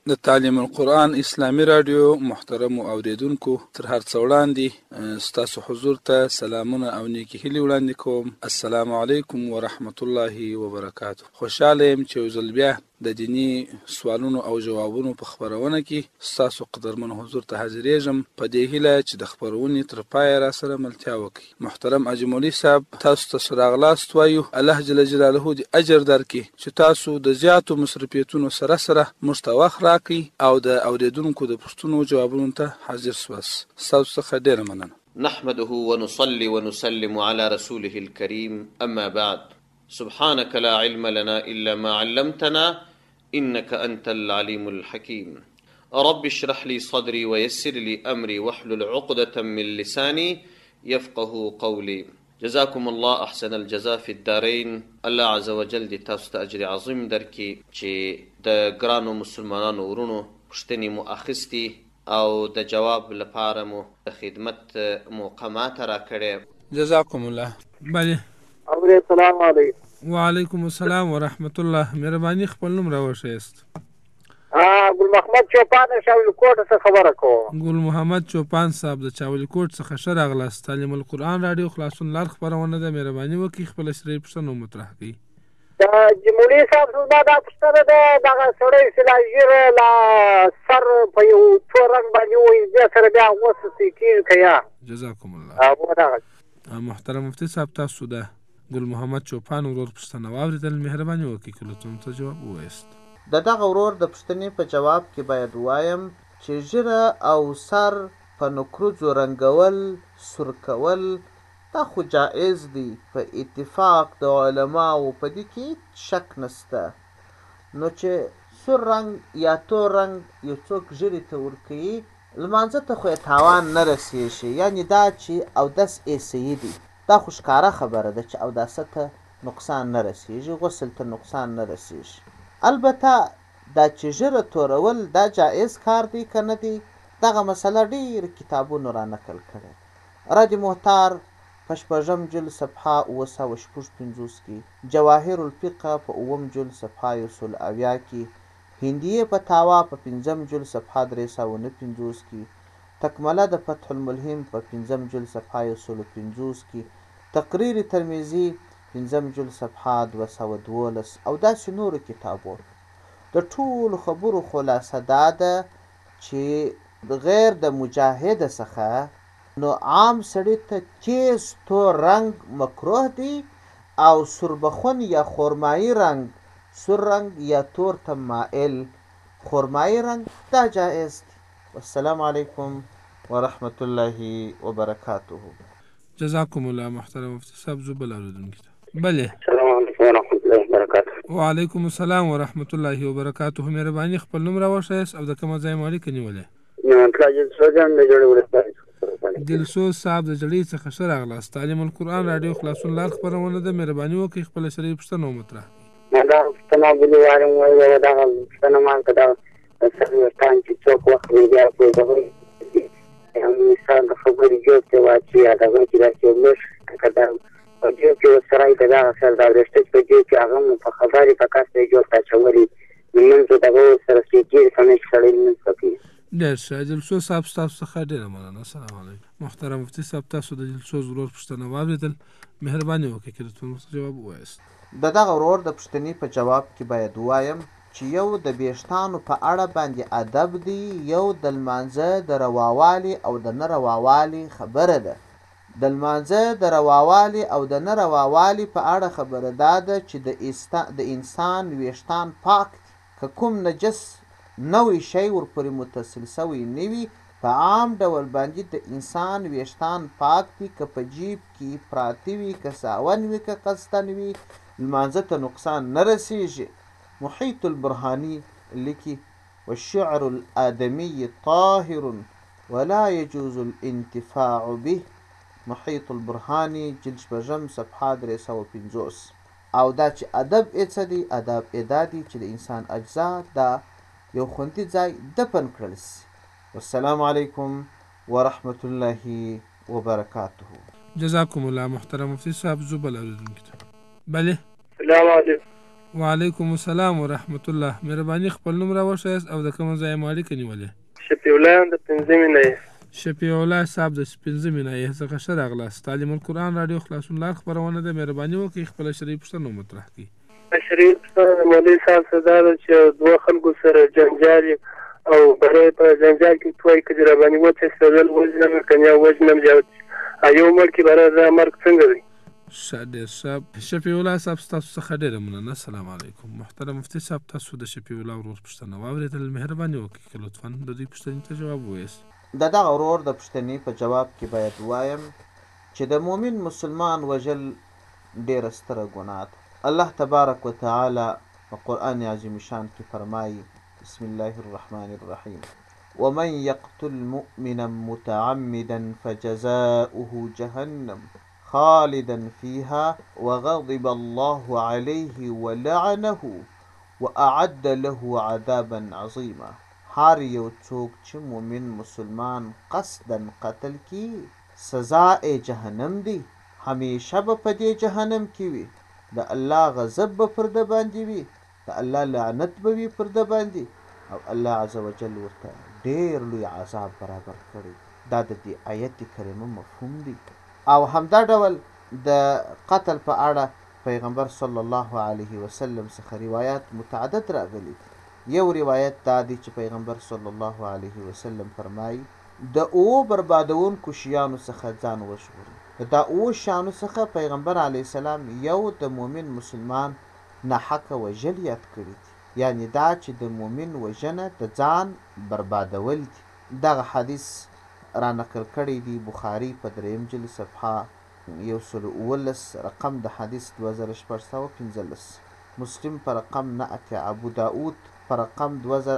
د تعلیم القرآن اسلامی رادیو محترم اوریدونکو، تر هر څه وړاندې ستاسو حضور ته سلامونه او نیکی هیلې وړاندې کوم. السلام علیکم ورحمت الله وبرکاته. خوشاله یم چې یو ځل بیا د دینی سوالونو او جوابونو په خبرونه کې ستاسو قدرمن حضور ته حاضرېږم، په دې هیله چې د خبرونې تر پایه را سره ملتیا وکړي. محترم اجمولي صاحب، تاسو ته راغلاست وایو. الله جل جلاله دې اجر درکړي چې تاسو د زیاتو مصرفیتونو سره سره موږ ته وخت راکړي او د اوریدونکو د پوښتنو جوابونو ته حاضر سواست. ستاسو څخه ډېره مننه. نحمده ونصلي ونسلم على رسوله الكريم، أما بعد. سبحانك لا علم لنا إلا ما علمتنا إنك أنت العليم الحكيم. رب اشرح لي صدري ويسر لي أمري واحلل عقدة من لساني يفقه قولي. جزاكم الله احسن الجزاء في الدارين. الله عز وجل دې تاسو ته اجر عظیم درکړي چې د ګرانو مسلمانانو ورونو پوښتنې مو اخیستي او د جواب لپاره مو د خدمت موقع ماته راکړې. جزاكم الله. بله. السلام علیکم. وعلیکم السلام ورحمت الله. مهرباني خپل نوم راوښیاست. ګل محمد چوپان شاولی کوټ څخه خبره کوم. ګل محمد چوپان صاحب د چاولی کوټ څخه ښه راغلاست. تعلیم القرآن رادیو خلاصون لار خپرونه ده. مهرباني وکړئ خپله شرعي پوښتنه مطرح کړئ. د جمهوري صاحب زما دا پوښتنه ده، دغه سړی چې لا ژیره لا سر په یو تور رنګ باندې وایي بیا سره بیا وسوسې کېږي که یا؟ جزاکم الله. دغه محترم مفتي صاحب، تاسو د ګل محمد چوپان ورور پوښتنه واورېدل. مهرباني وکړئ که لطفاً ته جواب ووایاست. د دغه ورور د پوښتنې په جواب کې باید وایم چې ژیره او سر په نکروزو رنګول، سور کول دا خو جایز دی په اتفاق د علماو، په دې کې شک نشته. نو چې سور رنګ یا تور رنګ یو څوک ژیرې ته ورکوي، لمانځه ته خو یې تاوان نه رسېږي، یعنې دا چې اودس یې صحیح دی، دا خو ښکاره خبره ده چې اوداسه ته نقصان نه رسېږي، غسل ته نقصان نه رسېږي. البته دا چې ژیره تورول دا جایز کار دی که نه دی، دغه مسله ډېر کتابونو را نقل کړې. رد محتار په 6 جلد صفحه 956 کې، جواهر الفقه په 9 جلد صفحه 170 کې، هندیه فتاوا په 5 جلد صفحه 359 کې، تکمله د فتح الملهم په 5 جلد صفحه 150 کې، تقریر ترمذی 5 جلد صفحه 212 او داسې نورو کتابونو. د ټولو خبرو خلاصه دا ده چې غیر د مجاهد څخه نو عام سړي ته تیز تور رنګ مکروه دی او سربخون یا خرمایي رنګ، سور رنګ یا تور ته مائل خرمایي رنګ دا جایز دی. والسلام علیکم ورحمت الله وبرکاته. جزاکم الله. محترم مفتي صاحب، زه بل اورېدونکي ته. بله. السلام علیکم ورحمت الله وبرکاته. وعلیکم السلام ورحمت الله وبرکاته. مهرباني خپل نوم راوښیاست او د کومه ځای مو اړیکه نیولې؟ نعمت الله جلسو جان د جوړې ولسوالۍ. دلسوز صاحب د جړۍ څخه ښه راغلاست. تعلیم القرآن رادیو خلاصون لار خپرونه ده. مهرباني وکړئ خپله شرعي پوښتنه مطرح کړئ. ما دا پوښتنه بلې وارم وایي، دغه پوښتنه ما که دغه سرویستان چې څوک وخت وي بیا په دغه انسان د خبرې جوړ ته واچي یا دغه کې داسې یو لږ که دا په جوب کې ورسره د دغه سر دا وریښته چې په جوب کې هغه مو په خبرې په کس دی جوړ ته اچولي لمونځ دغه سره سېږي که نه چې سړی لمونځ وکړي. ډېر ښه. جلسو صاحب ستاسو څخه ډېره مننه. السلام علیکم. محترم مفتي صاحب، تاسو د جلسو ورور پوښتنه واورېدل. مهرباني وکړئ که لطفاً ورته جواب ووایاست. د دغه ورور د پوښتنې په جواب کې باید ووایم چې یو د ویښتانو په اړه باندې ادب دی، یو د لمانځه د رواوالي او د نه رواوالي خبره ده. د لمانځه د رواوالي او د نه رواوالي په اړه خبره دا ده چې د انسان ویښتان پاک دي، که کوم نجس نوی شی ورپورې متصل سوی نه وي، په عام ډول باندې د انسان ویښتان پاک دي، که په جیب کې پراته وي، که ساون وي، که قصدن وي، لمانځه ته نقصان نه رسېږي. محیط البرهانی لیکي والشعر الآدمی طاهر ولا يجوز الانتفاع به. محیط البرهانی جلد 6 صفحه 350. او دا چې ادب یې څه دی؟ ادب یې دا دی چې د انسان اجزا دا یو خوندي ځای دفن کړل شي. والسلام علیکم ورحمت الله وبرکاته. جزاکم الله. محترم مفتي صاحب، زه بل اورېدونکي ته. بله. السلام علیکم. وعلیکم السلام ورحمت الله. مهرباني خپل نوم راوښیاست او د کوم ځای مو اړیکه نیولې؟ شفیع الله د پنځمې نه یم. شفیع الله صاحب د پنځمې ناحیې څخه ښه راغلاست. تعلیم القرآن راډیو خلاصون لار خپرونه ده. مهرباني وکړئ خپله شرعي پوښتنه مطرح کړئ. شرعي پوښتنه د مولوي صاحب څخه دا ده چې دوه خلکو سره جنجال او برای په جنجال کې توی که دې راباندې وتښتېدل وژنم که نه وژنم یو مړ کې برای دا مرګ څنګه دی؟ ښه ډېر ښه. شفیع الله صاحب ستاسو څخه ډېره مننه. السلام علیکم. محترم مفتي صاحب تاسو د شفیع الله ورور پوښتنه واورېدل. مهرباني وکړئ که لطفا د دوی پوښتنې ته جواب ووایاست. د دغه ورور د پوښتنې په جواب کې باید وایم چې د مؤمن مسلمان وژل ډېره ستره ګناه ده. الله تبارک وتعالی په قرآن عظیم شان کې فرمایي بسم الله الرحمن الرحیم ومن يقتل مؤمنا متعمدا فجزاؤه جهنم خالدا فيها وغضب الله عليه ولعنه وأعد له عذابا عظيما. هر یو څوک چې مؤمن مسلمان قصدا قتل کی سزا جهنم دی، همیشه به په دې جهنم کې وي. د الله غضب به پر ده باندې وي، د الله لعنت به وي پر ده باندې، او الله عز وجل ورته ډېر لوی عذاب برابر کړی. دا د دې آیت کریمه مفهوم دی. او همدا ډول د قتل په اړه پیغمبر صلی الله علیه وسلم څخه روایات متعدد راغلي. یو روایت دا دی چې پیغمبر صلی الله علیه وسلم فرمایي د اوو بربادونکو شیانو څخه ځان وژغورئ. دا اوو شیانو څخه پیغمبر علیه السلام یو د مؤمن مسلمان ناحقه وژل یاد کړي دي، یعنی دا چې د مؤمن وژنه د ځان بربادول دي. دغه حدیث را نقل کړی دی بخاري په 3 جلد صفحه 119 رقم د حدیث 2615، مسلم په رقم 9، ابو داود په رقم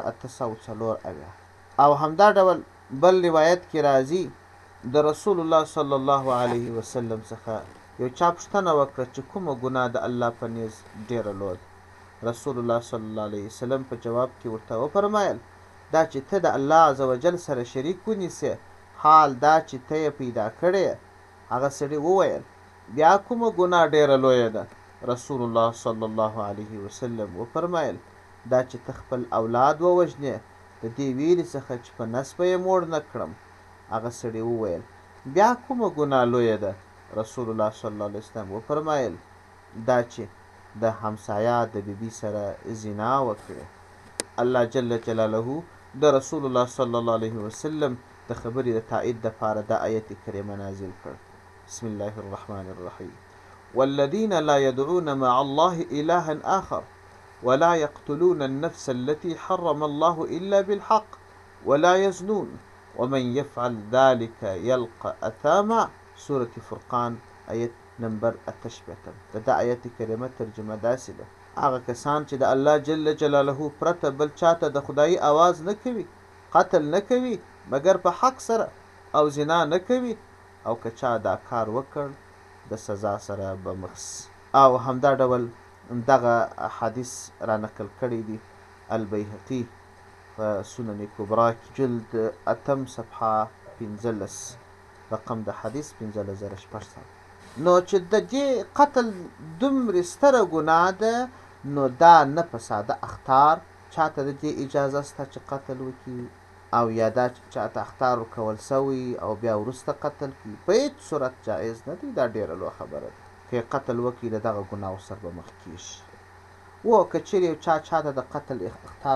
2804. او همدا ډول بل روایت کې راځي د رسول الله صلی الله علیه وسلم څخه یو چا پوښتنه وکړه چې کومه ګناه د الله په نیز ډېره لویه ده. رسول الله صلی الله علیه وسلم په جواب کې ورته وفرمایل دا چې ته د الله عز وجل سره شریک ونیسې، حال دا چې ته یې پیدا کړې. هغه سړي وویل بیا کومه ګناه ډېره لویه ده؟ رسول الله صلی الله علیه وسلم وفرمایل دا چې ته خپل اولاد ووژنې د دې ویرې څخه چې په نس به یې موړ نه کړم. هغه سړي وویل بیا کومه ګناه لویه ده؟ رسول الله صلی الله علیه وسلم وفرمایل دا چې د همسایه د بیبي سره زنا وکړې. الله جل جلاله د رسول الله صلی الله علیه وسلم د خبرې د تایید دپاره دا آیت کریمه نازل کړ. بسم الله الرحمن الرحیم والذین لا يدعون مع الله إلها آخر ولا يقتلون النفس التي حرم الله إلا بالحق ولا يزنون ومن يفعل ذلك يلقى أثاما. سورة فرقان آیت نمبر 88. دا آیت کریمه ترجمه داسې ده هغه کسان چې د الله جل جلاله پرته بل چاته د خدایي آواز نه کوي، قتل نه کوي مگر په حق سره، او زنا نه کوي، او که چا دا کار وکړ د سزا سره به مخ. او همدا ډول دغه حدیث را نقل کړی دی البیهقي په سنن کبرا کې جلد 8 صفحه 15 رقم د حدیث 15006. نو چې د دې قتل دومره ستره ګناه ده، نو دا نه په ساده اخطار چاته د دې اجازه سته چې قتل وکړي، او یا دا چاته اخطار ورکول سوی او بیا وروسته قتل کړي، په هیڅ صورت جایز نه دی. دا ډېره لویه خبره ده. که قتل وکړي د دغه ګناهو سره به مخ کېږي. و که چیرې یو چاته د قتل اخطار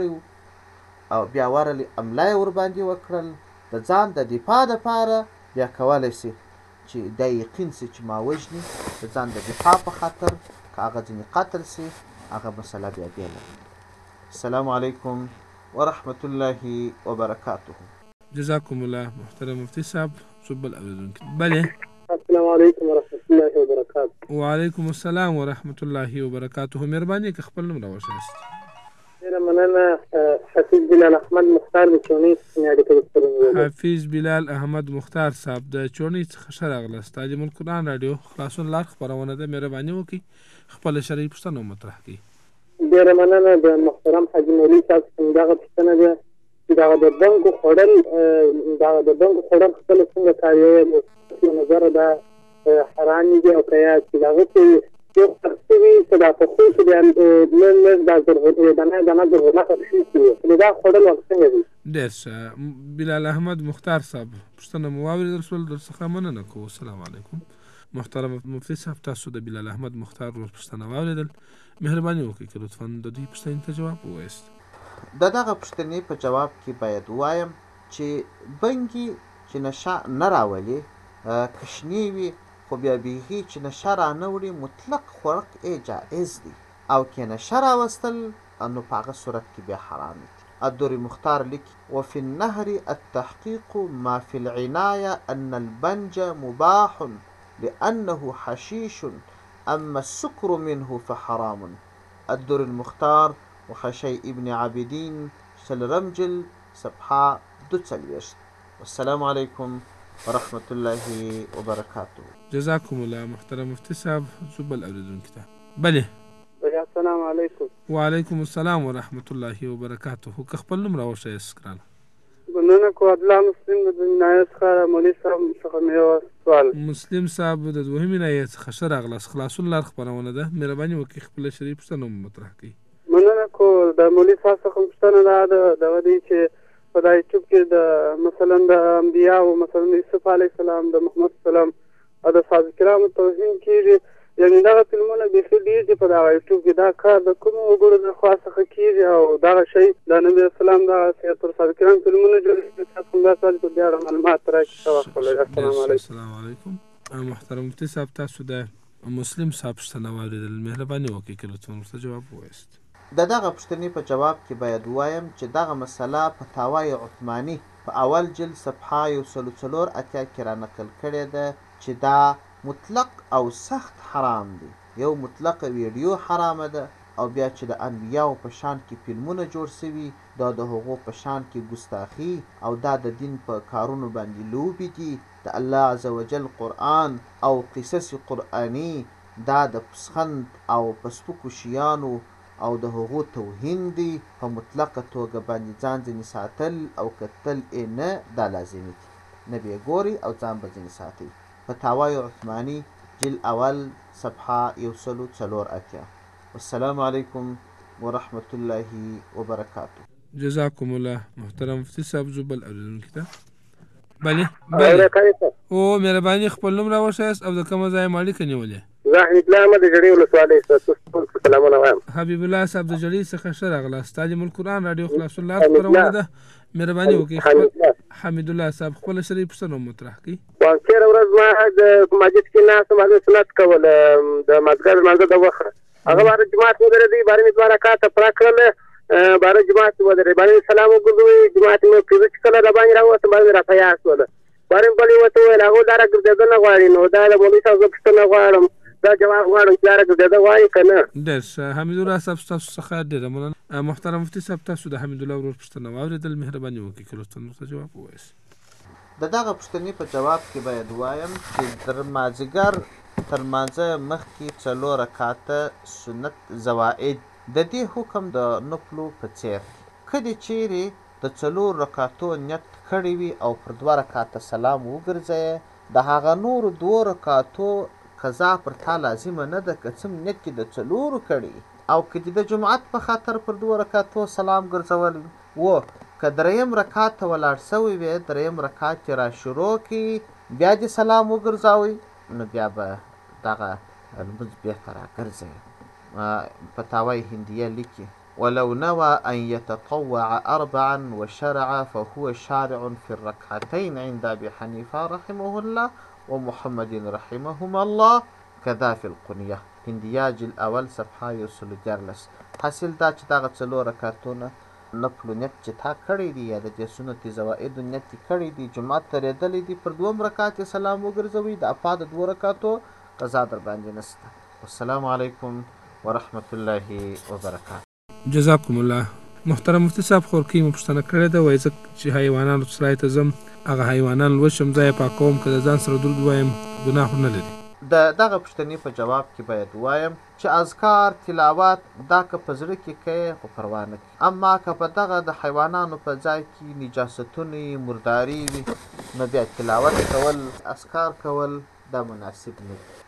ورکړی او بیا ورلې املا یې ورباندې وکړل د ځان د دفاع دپاره، بیا کولی سي چې دا یقین سي چې ما وژني د ځان د دفاع په خاطر، که هغه ځینې قتل سي هغه مسله بیا بیله. السلام علیکم ورحمة الله وبرکاته. جزاکم الله. محترم مفتي صاحب څوک بل اورېدونکی؟ بلې. السلام علیکم ورحمة الله وبرکاته. وعلیکم السلام ورحمة الله وبرکاته. مهرباني که خپل نوم راوښیاست. ډېره مننه. حفیظ بلال احمد مختار د چونې څخه اړیکه درلوده. حفیظ بلال احمد مختار صاحب د چونې څخه ښه راغلاست. تعلیم القرآن راډیو خلاصون لار خپرونه ده. مهرباني وکړئ خپله شرعي پوښتنه مطرح کړئ. ډېره مننه. د محترم حاجي مولوي صاحب څخه دغه پوښتنه ده چې دغه د بنګو خوړل خپله څنګه کاریږي؟ نظر دا حرام دي او که یا چې دغه کې یو څه وي چې دا په خو چې نن دا زرغونه کړی دا خوړل څنګه دي. ډېر ښه. بلال احمد مختار صاحب پوښتنه مو واورېدل شول، درڅخه مننه کوو. السلام علیکم. محترم مفتي صاحب تاسو د بلال احمد مختار ورور پوښتنه واورېدل، مهرباني وکړئ که لطفا د دوی پوښتنې ته جواب ووایاست. د دغه پوښتنې په جواب کې باید ووایم چې بنګي چې نشه نه راولي که شنې وي خو بیا بیخي چې نشه رانه وړي مطلق خوړق یې جایز دی، او که نشه راوستل نو په هغه صورت کې بیا حرام دي. الدوري مختار لیکي وفي النهر التحقيق ما في العناية أن البنج مباح لأنه حشيش أما السكر منه فحرام. الدوري المختار وخشي ابن عابدين سلرمجل صفحة 42. والسلام عليكم ورحمة الله وبركاته. جزاكم الله محترم مفتي صاحب. زبل اوریدونکو ته بله. السلام علیکم. وعلیکم السلام ورحمة الله وبرکاته. که خپل نوم راوښیاست ګرانه. مننه کو عبدالله مسلم د نایب څخه مولوي صاحب څخه مې یو سوال. مسلم صاحب د دوهمې نایې څخه ښه راغلاست. خلاصون لار خپرونه ده، مهرباني وکړئ خپله شرعي پوښتنه مو مطرح کړئ. مننه کو د مولوي صاحب څخه پوښتنه دا ده دغه دی چې په دا یوټیوب کې د مثلا د انبیاو مثلا د یوسف علیه السلام د محمد سلام او د صحابه کرامو توهین کېږي، یعنې دغه فلمونه بیخي ډېر دي په دغه یوټیوب کې. دا کار د کومو وګړو د خوا څخه کېږي او دغه شی د نبي اسلام دغه سیرت الصحابه کرام فلمونه جوړوي؟ تاسو همدا سوال په بیا معلومات راکړئ. السلام علیکم. محترم مفتي صاحب تاسو د مسلم صاحب پوښتنه واورېدل، مهرباني وکړئ که لطفا ورته جواب ووایاست. د دغه پوښتنې په جواب کې باید ووایم چې دغه مسله فتاوای عثماني په اول جلد صفحه 184 کې رانقل کړې ده چې دا مطلق او سخت حرام دی. یو مطلق ویډیو حرامه ده او بیا چې د انبیاو په شان کې فلمونه جوړ سوي دا د هغو په شان کې ګستاخي او دا د دین په کارونو باندې لوبې دي. د الله عز وجل قرآن او قصص قرآني دا د پسخند او په سپکو شیانو او د هغو توهین دی. په مطلقه توګه باندې ځان ځینې ساتل او کتل یې نه دا لازمي دي، نه به یې ګوري او ځان به ځینې ساتي. فتاوای عثماني جلد اول صفحه 184. والسلام علیکم ورحمة الله وبرکاته. جزاکم الله محترم مفتي صاحب. زبل اوریدونکو ته بله. او مهرباني خپل نوم راوښیاست او د کومه ځایه مو اړیکه نیولې؟ زه حبیب الله احمد د جړۍ ولسوالۍ څخه سلامونه وایم. حبیب الله صاحب د جړۍ څخه ښه راغلاست. تعلیم القرآن راډیو خلاصون لار خپرونه ده، مهرباني وکړئ حمید الله صاحب خپله شرعي پوښتنه مطرح کړئ. تېره ورځ ما د مسجد کې ناست م، سنت کول د مازدیګر لمانځه د وخت هغه باره جماعت ودرېدی، باره مې 2 رکعته پوره کړل، باره جماعت ودرېد، باره مې سلام وګرځوی، جماعت مې وکړي. چې کله راباندې راووتم باره مې رافیا شوله، باره مې بلې ورته وویل هغوی دا راګرځېده نه غواړي، نو دا د مولوي صاحب زه پوښتنه غواړم دا جواب غواړم چې دا راګرځېده غواړي که نه؟ ډېر ښه. حمیدالله صاحب ستاسو څخه ډېره مننه. محترم مفتي صاحب تاسو د حمیدالله ورور پوښتنه واورېدل، مهرباني وکړئ که لطفا ورته جواب ووایاست. د دغه پوښتنې په جواب کې باید ووایم چې تر مازدیګر تر لمانځه مخکې 4 رکعاته سنت زوائد د دې حکم د نفلو په څیر که دې چیرې د 4 رکعاتو نیت کړی وي او پر 2 رکعاته سلام وګرځوې، د هغه نورو 2 رکعاتو قضا پر تا لازمه نه ده که څه نیت کې د 4 کړي، او که دې د جمعت په خاطر پر 2 رکعاتو سلام ګرځولی و، که 3م رکعت ته ولاړ سوی وي 3م رکعت چې را شروع کړي بیا دې سلام وګرځوئ نو بیا به دغه لمونځ بېرته راګرځوي. فتاوای هندیه لیکي ولو نوى أن يتطوع 4 وشرع فهو شارع في الركعتين عند أبي حنيفة رحمه الله ومحمد رحمهما الله كذا في القنية. هندیه جلد اول صفحه 114. حاصل دا چې دغه 4 رکعتونه نفلو نیت چې تا کړی دی یا د دې سنت زوائدو نیت یې کړی دی، جماعت ته رېدلی دی، پر 2م رکعت یې سلام وګرځوئ، د اپا د 2 رکعتو قضا در باندې نشته. والسلام علیکم ورحمة الله وبرکاته. جزاکم الله. محترم مفتي صاحب خورکۍ مو پوښتنه کړې ده، وایي زه چې حیوانانو سرای ته ځم هغه حیوانان لوشم ځای یې پاکوم که د ځان سره درود وایم ګناه خو نه لري؟ د دغه پوښتنې په جواب کې باید ووایم چې اذکار تلاوت دا که په زړه کې کوې خو پروا نه کوي، اما که په دغه د حیوانانو په ځای کې نجاستونه مرداري وي نو بیا تلاوت کول اذکار کول دا مناسب نه دي.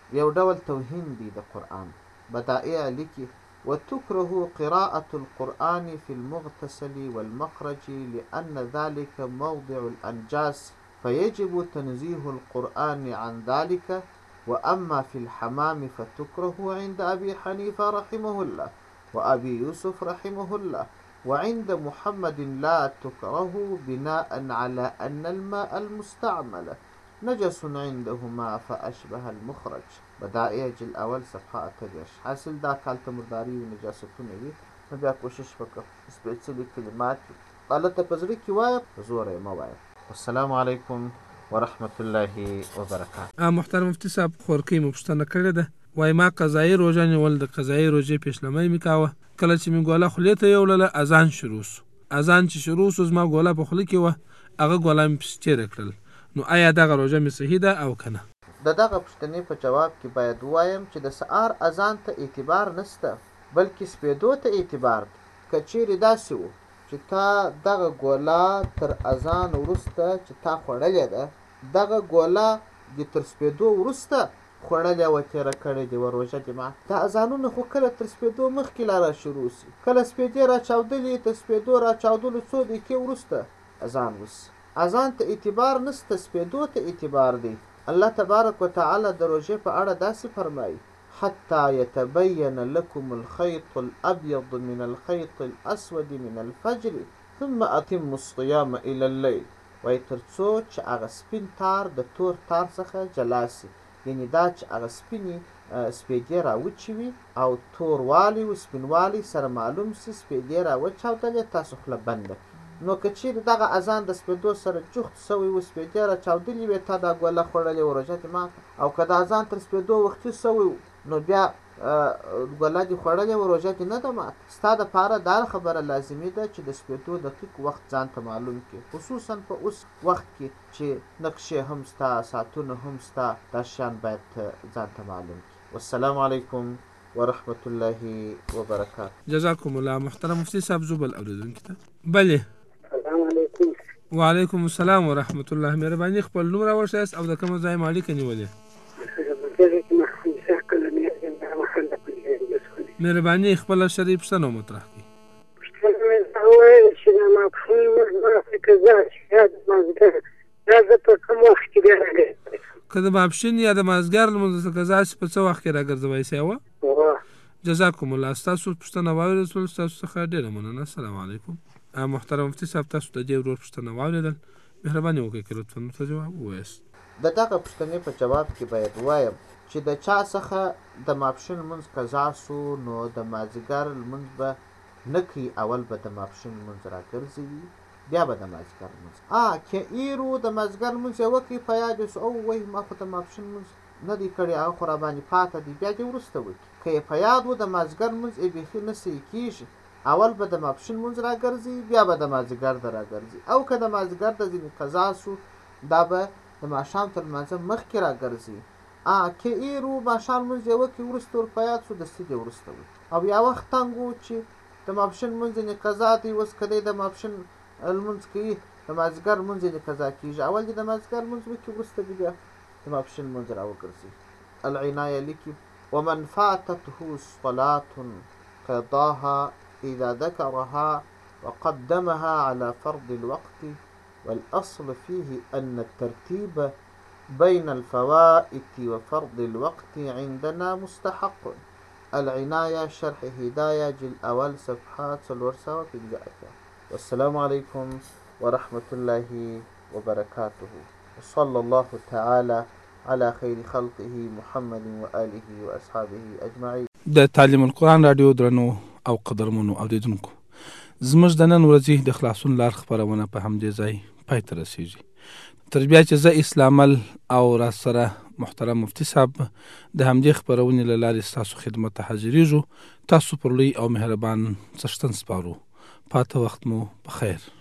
یو ډول توهین دی د قرآن. بدائع لیکي وتكره قراءة القرآن في المغتسل والمخرج لأن ذلك موضع الأنجاس فيجب تنزيه القرآن عن ذلك، وأما في الحمام فتكره عند أبي حنيفة رحمه الله وأبي يوسف رحمه الله، وعند محمد لا تكره بناء على أن الماء المستعمل نجس عندهما فأشبه المخرج. بدائع جل اول صفحه 28. حاصل دا کالته مرداري او نجاستونه وي، نو بیا کوشش وکړه سپېڅلي کلمات غلطه په زړه کې وایه، په زوره یې مه وایه. والسلام علیکم ورحمة الله وبرکاته. محترم مفتي صاحب خورکۍ مو پوښتنه کړې ده، وایي ما قضایي روژه نیول د قضایي روژې پیشلمۍ مې کاوه، کله چې مې ګوله خولې ته یوړله اذان شروع سو. اذان چې شروع سو زما ګوله په خوله کې وه، هغه ګوله مې پسې تېره کړل، نو آیا دغه روژه مې صحیح ده او که نه؟ د دغه پوښتنې په جواب کې باید ووایم چې د سهار اذان ته اعتبار نشته، بلکې سپېدو ته اعتبار دی. که چیرې داسې و چې تا دغه ګوله تر اذان وروسته چې تا خوړلې ده، دغه ګوله د تر سپېدو وروسته خوړلې وه، تېره کړې دې وه روژه دې مات. دا اذانونه خو کله تر سپېدو مخکې لا را شروع سي، کله سپېدې را چاودلې، تر سپېدو را چاودلو څو دقیقې وروسته اذان وسي. اذان ته اعتبار نشته، سپېدو ته اعتبار دی. الله تبارک وتعالی د روژې په اړه داسې فرمایي حتى يتبين لكم الخيط الأبيض من الخيط الأسود من الفجر ثم أتموا الصيام إلى الليل. وایي تر څو چې هغه سپین تار د تور تار څخه جلا سي، یعنې دا چې هغه سپینې سپېدې راوچې وي او توروالی و سپینوالی سره معلوم سي، سپېدې راوچاودلې، تاسو خوله بنده. نو که چیرې دغه اذان د سپېدو سره جفت سوی و، سپېدې را چاودلې وې، تا دا ګوله خوړلې و، روژه دې ماته. او که د اذان تر سپېدو وختي سوی و، نو بیا ګوله دې خوړلې و، روژه دې نه ده ماته. ستا دپاره دا خبره لازمي ده چې د سپېدو دقیق وخت ځان ته معلوم کړې، خصوصا په اوس وخت کې چې نقشې هم ستا، ساعتونه هم ستا، دا شیان باید ځان ته معلوم کړي. والسلام علیکم ورحمة الله وبرکاته. جزاکم الله. محترم مفتي صاحب زوبل اورېدونکي ته بلې. السلام علیکم. وعلیکم السلام ورحمة الله. مهرباني خپل نوم راوښیاست او د کومه ځای مو اړیکه نیولې؟ مهرباني خپله شرعي پوښتنه مطرح کړئ. پوښتنه مې دا وویل چې د ماپښین لمونځ به قضا شي یا د مازدیګر، دا زه په کوم وخت کې بیا راګرځولی شم؟ که د ماپښین یا د مازدیګر لمونځ قضا شي په څه وخت کې راګرځوی شئ؟ جزاکم الله. ستاسو پوښتنه واورېدل شول، ستاسو څخه ډېره مننه. السلام علیکم. محترم مفتي صاحب تاسو د دې ورور پوښتنه واورېدل، مهرباني وکړئ که لطفا ورته جواب ووایاست. د دغه پوښتنې په جواب کې باید ووایم چې د چا څخه د ماپښین لمونځ قضا سو، نو د مازدیګر لمونځ به نه کوي، اول به د ماپښین لمونځ راګرځوي، بیا به د مازدیګر لمونځ. که ایرو د مازدیګر لمونځ یې وکړي، په یاد یې سو او وایي ما خو د ماپښین لمونځ نه دی کړی، هغه خو راباندې پاته دی، بیا دې وروسته وکړي. که یې په یاد و د مازدیګر لمونځ یې بیخي نه صحیح کېږي، اول به د ماپښین لمونځ راګرځي، بیا به د مازدیګر د راګرځي. او که د مازدیګر د ځینې قضا سو، دا به د ماښام تر لمانځه مخکې راګرځي. که ایرو ماښام لمونځ یې وکړي، وروسته ور په یاد سو، دستي دې وروسته وکړي. او یا وخت تنګ و چې د ماپښین لمونځ یې قضا دی، اوس که دی د ماپښین لمونځ کوي، د مازدیګر لمونځ یې قضا کېږي، اول دې د مازدیګر لمونځ وکړي، وروسته دې بیا د ماپښین لمونځ راوګرځي. العنایه لیکي ومن فاتته صلاة قضاها إذا ذكرها وقدمها على فرض الوقت، والأصل فيه أن الترتيب بين الفوائت وفرض الوقت عندنا مستحق. العناية شرح هداية جل أول صفحات 415. والسلام عليكم ورحمة الله وبركاته. وصلى الله تعالى على خير خلقه محمد وآله وأصحابه أجمعين. د تعلیم القرآن رادیو درنو او قدرمنو اوریدونکو، زموږ د نن ورځې د خلاصون لار خپرونه په همدې ځای پای ته رسیږي. تر بیا چې زه اسلامل او را سره محترم مفتي صاحب د همدې خپرونې له لارې ستاسو خدمت ته حاضرېږو، تاسو پر لوی او مهربان څښتن سپارو. پاته وخت مو په خیر.